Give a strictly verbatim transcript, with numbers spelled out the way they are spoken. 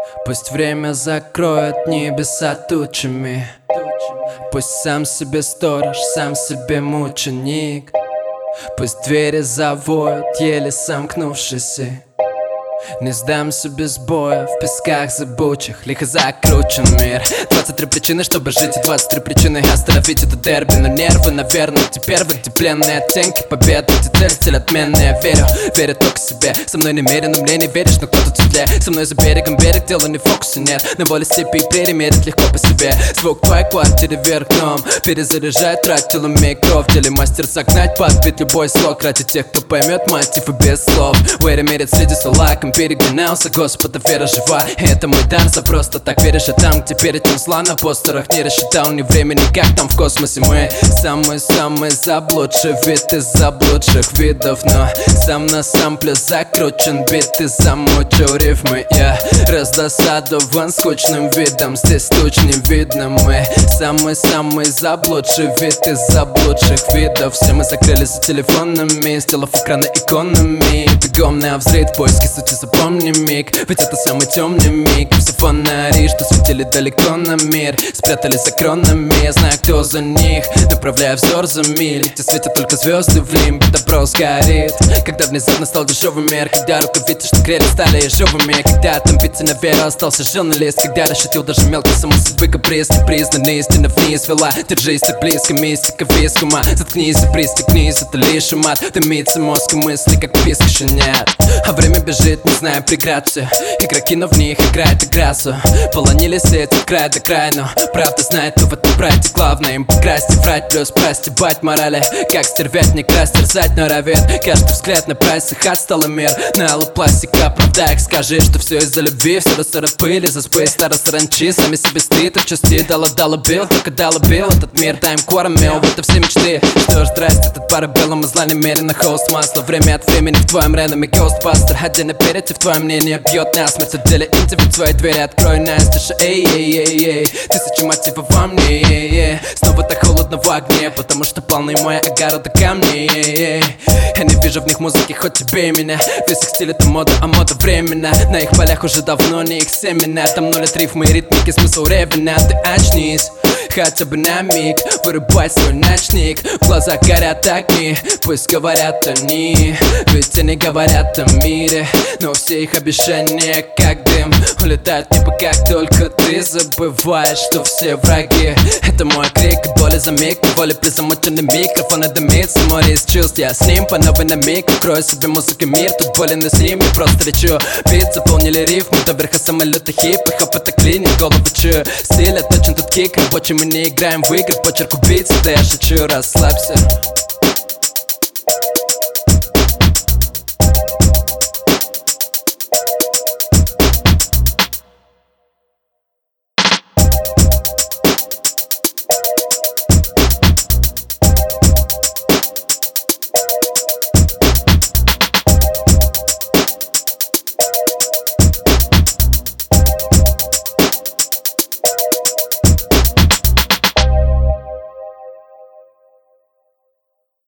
Пусть время закроет небеса тучами. Пусть сам себе сторож, сам себе мученик. Пусть двери завоют, еле сомкнувшись. Не сдамся без боя в песках зыбучих. Лихо закручен мир. Двадцать три причины, чтобы жить, и двадцать три причины остановить это дерби. Но нервы, наверное, теперь в эти пленные оттенки победы. Эти цели, цель отменная. Верю, верю только себе. Со мной намеренно, мне не веришь, но кто-то теплее. Со мной за берегом берег, дело не в фокусе, нет. На воле степи и прерий мерить легко по себе. Звук твоей квартиры вверх дном перезаряжает, тратил уме кровь. Теле мастер загнать, подбить любой слог ради тех, кто поймет мотив и без слов. Уэри мерит среди лаком, перегонялся, Господа вера жива. И это мой дар, за просто так веришь. А там, где перед тем зла на постерах не рассчитал ни времени, как там в космосе. Мы самый-самый заблудший вид из заблудших видов. Но сам на сампле закручен бит и замучил рифмы. Я раздосадован скучным видом, здесь туч не видно. Мы самый-самый заблудший вид из заблудших видов. Все мы закрылись за телефонами, сделав экраны иконами. Бегом на взрыв, в поиске сути, запомни миг. Ведь это самый темный миг. Все фонари, что светили далеко на мир, спрятались за кронами. Я знаю, кто за них, направляя взор за миль, где светят только звезды в лимбе. Добро сгорит, когда внезапно стал дешевый мир. Когда рукавицы, что грели, стали ежовыми. Когда от амбиций на веру остался журналист. Когда расшутил даже мелкий самой судьбы каприз. Непризнанный истина вниз вела. Держись так близко, мистика виск ума. Заткнись и пристегнись, это лишь умат. Дымится мозг и мысли, как писк щенят. А время бежит, не зная преград. Все игроки, но в них играет играсу. Полонили сеть от края до края, но правда знает, кто в этом прайде. Главное им покрасть и врать, плюс простебать морали. Как стервятник растерзать норовит. Каждый взгляд на прайсах отстала мир. На алло пластика, правда их скажи, что все из-за любви. Все рассора пыли, за спей, старо саранчи. Сами себе стыд, отчасти дала-дала бил. Только дала бил, этот мир тайм кормил. Это все мечты, что ж, здрасте, этот парабеллум и зла немерено. Холст масла, время от времени в твоем реноме. Ghostbuster, один аперитив, твое мнение бьет насмерть. В деле инти, ведь свои двери открой настежь. Эй-эй-эй-эй, тысячи мотивов во мне, эй-эй. Снова так холодно в огне, потому что полный мой огород и камней, эй-эй. Я не вижу в них музыки, хоть тебе и меня. Весь их стиль это мода, а мода временно. На их полях уже давно не их семена. Там нулят рифмы и ритмики, смысл ревена. Ты очнись, хотя бы на миг, вырубай свой ночник. В глазах горят огни, пусть говорят они, ведь они говорят о мире. Но все их обещания, как дым, улетают в небо, как только ты забываешь, что все враги. Это мой крик, боли за миг, боли при замоченный микрофон. И дымится море из чувств, я с ним по новой на миг. Открою себе музыку, мир, тут боли на сим. Я просто лечу, бит заполнили рифмы, до верха самолета хип. И хоп, это клинит, голову чую. Стиль точен тут кик, рабочий мы не играем в игры. Почерк убийцы, да я шучу, расслабься.